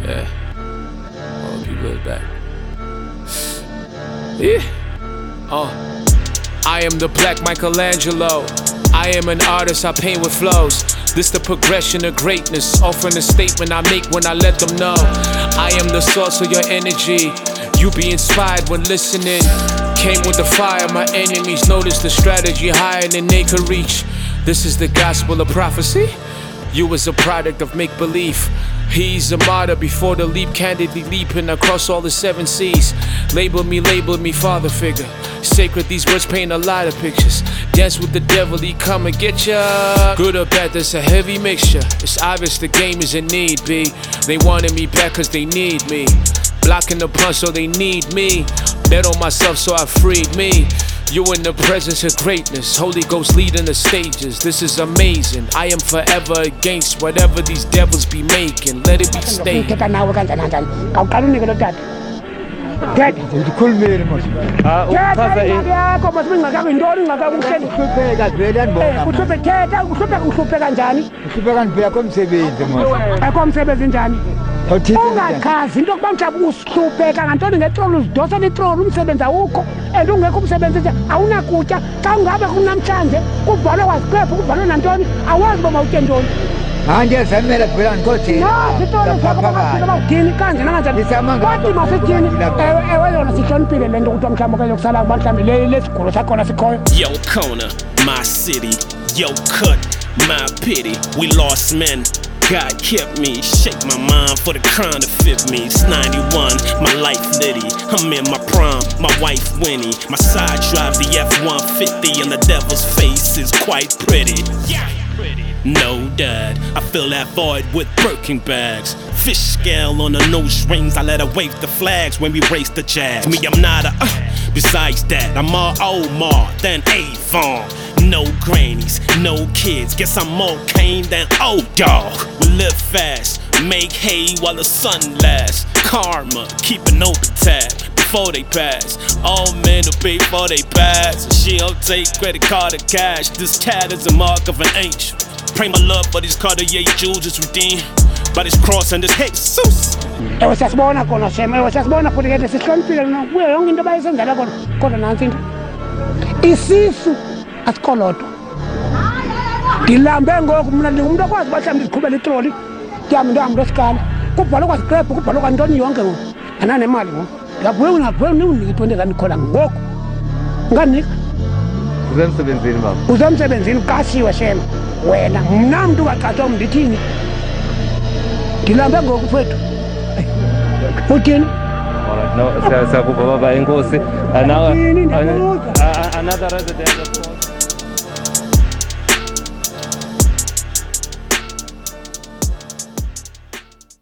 Yeah. All the people is back. Yeah. I am the Black Michelangelo. I am an artist, I paint with flows. This the progression of greatness, offering a statement I make when I let them know. I am the source of your energy. You be inspired when listening. Came with the fire, my enemies notice the strategy higher than they could reach. This is the gospel of prophecy. You is a product of make-believe. He's a martyr before the leap, candidly leaping across all the 7 seas. Label me, father figure. Sacred, these words paint a lot of pictures. Dance with the devil, he come and get ya. Good or bad, that's a heavy mixture. It's obvious the game is in need, B. They wanted me back cause they need me. Blocking the punch so they need me. Bet on myself so I freed me. You in the presence of greatness, Holy Ghost leading the stages. This is amazing. I am forever against whatever these devils be making. Let it be stayed. Ungachazi into yokuba mhlawumbi usihlupheka ngantoni ngetroli uzidosela itroli umsebenzi awukho and ungekho umsebenzi awunakutya xa ungabe kunamhlanje kubhalwe waziphepha kubhalwe nantoni awazi uba mawutye ntoni manje samela phela ngikothini bawuthini kanje nanganjani kwathi masithini ewe yona sihloniphile le nto kuthiwa mhlawumbi okanye kusala kuba mhlawumbi lesigulo sakhona sikhoyo. Yo Kona, my city. Yo Cut, my pity. We lost men. God kept me, shake my mind for the crown to fit me. It's 91, my life litty. I'm in my prime, my wife Winnie. My side drives the F-150 and the devil's face is quite pretty. Yeah, no dad, I fill that void with Birkin bags. Fish scale on the nose rings, I let her wave the flags when we race the jazz. Me, I'm not a, besides that, I'm more Omar than Avon. No grannies, no kids, guess I'm more Kane than old dog. We live fast, make hay while the sun lasts. Karma, keep an open tab before they pass. All men will pay for they pass. She don't take credit card or cash. This tat is a mark of an angel. Pray my love for this Cartier jewels is redeemed by this cross and this Jesus. Ewe siyasibona khona shema, ewe siyasibona futhi ke sihloniphile kuyo yonke into bayisenzela khona kodwa nansi into isisu asikolodwa. Ndilambe ngoku mna ndingumuntu okwazi uba mhlawumbi ndiqhubele itroli yam ndihambe esikala kubhalwe kwazikrephu kubhalwe kwantoni yonke ngoku ananemali ngoku ndiyavuye niwunike i-20 rand khona ngoku ungandinika uzemsebenzini baba uzemsebenzini kasiwe shema wena mna mntu ungaqathwa ndithini ndilambe ngoku fethu uthini no siyakuva baba enkosi another resident